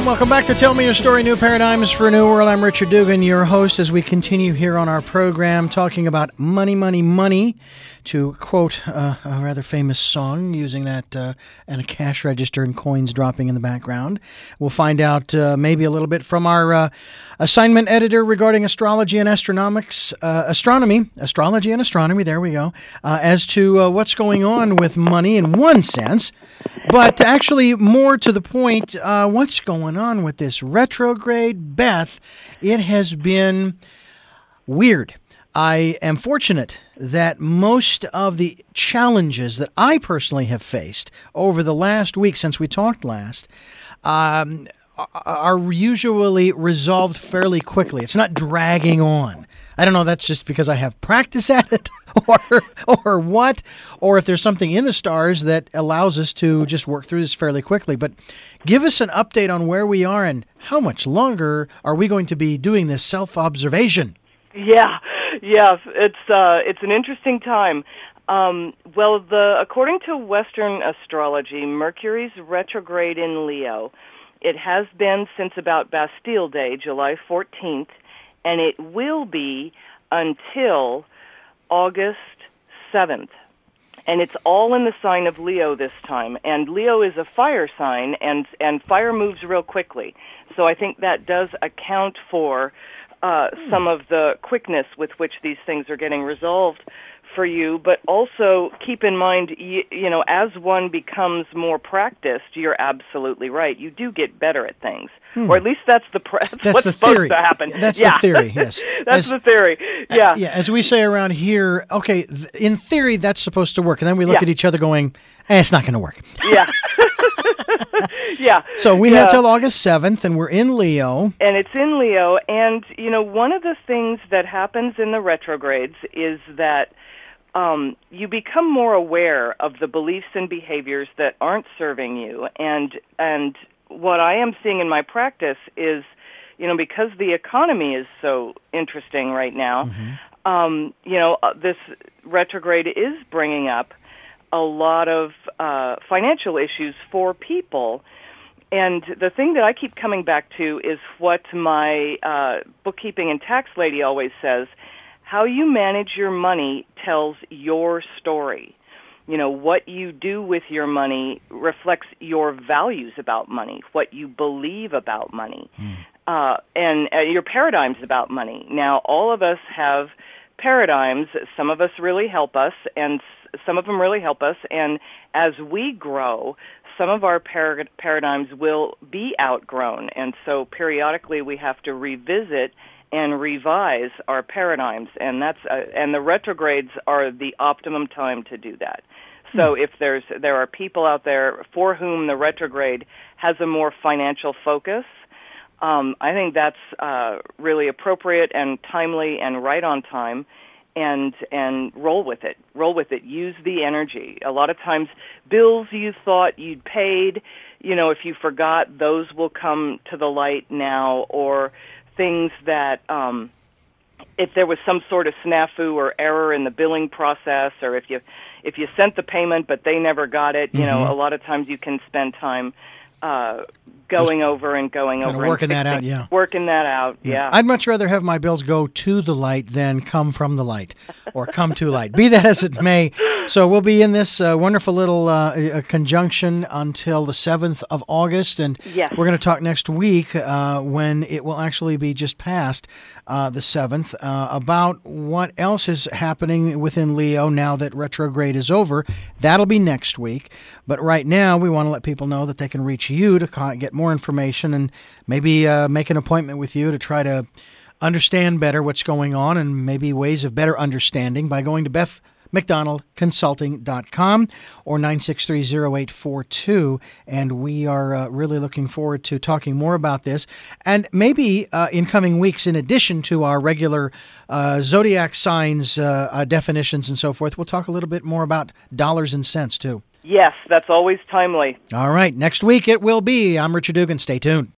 Welcome back to Tell Me Your Story, New Paradigms for a New World. I'm Richard Dugan, your host, as we continue here on our program talking about money, money, money, to quote a rather famous song using that and a cash register and coins dropping in the background. We'll find out maybe a little bit from our assignment editor regarding astrology and astrology and astronomy, there we go, as to what's going on with money in one sense. But actually, more to the point, what's going on with this retrograde? Beth, it has been weird. I am fortunate that most of the challenges that I personally have faced over the last week since we talked last are usually resolved fairly quickly. It's not dragging on. I don't know, that's just because I have practice at it or what, or if there's something in the stars that allows us to just work through this fairly quickly. But give us an update on where we are and how much longer are we going to be doing this self-observation? Yeah, it's an interesting time. According to Western astrology, Mercury's retrograde in Leo. It has been since about Bastille Day, July 14th, and it will be until August 7th. And it's all in the sign of Leo this time. And Leo is a fire sign, and fire moves real quickly. So I think that does account for some of the quickness with which these things are getting resolved for you. But also keep in mind, you know, as one becomes more practiced, you're absolutely right. You do get better at things. Or at least that's what's the supposed theory. to happen. That's the theory, yes. That's the theory, yeah. As we say around here, okay, in theory, that's supposed to work. And then we look at each other going, it's not going to work. Yeah. Yeah. So we have till August 7th, and we're in Leo. And it's in Leo. And, you know, one of the things that happens in the retrogrades is that you become more aware of the beliefs and behaviors that aren't serving you. And what I am seeing in my practice is, you know, because the economy is so interesting right now, this retrograde is bringing up a lot of financial issues for people. And the thing that I keep coming back to is what my bookkeeping and tax lady always says: how you manage your money tells your story. You know, what you do with your money reflects your values about money, what you believe about money, and your paradigms about money. Now, all of us have paradigms. Some of us really help us, and some of them really help us. And as we grow, some of our paradigms will be outgrown. And so periodically we have to revisit and revise our paradigms, and and the retrogrades are the optimum time to do that. So if there are people out there for whom the retrograde has a more financial focus, I think that's really appropriate and timely and right on time, and roll with it. Roll with it. Use the energy. A lot of times, bills you thought you'd paid, you know, if you forgot, those will come to the light now, or things that if there was some sort of snafu or error in the billing process, or if you sent the payment but they never got it, you know, a lot of times you can spend time going over and working that out, working that out, yeah. I'd much rather have my bills go to the light than come from the light or come to light. Be that as it may. So we'll be in this wonderful little conjunction until the 7th of August, and we're going to talk next week when it will actually be just past the 7th about what else is happening within Leo now that retrograde is over. That'll be next week. But right now, we want to let people know that they can reach you to get more information and maybe make an appointment with you to try to understand better what's going on and maybe ways of better understanding by going to BethMcDonaldConsulting.com or 9630842. And we are really looking forward to talking more about this. And maybe in coming weeks, in addition to our regular zodiac signs definitions and so forth, we'll talk a little bit more about dollars and cents too. Yes, that's always timely. All right. Next week it will be. I'm Richard Dugan. Stay tuned.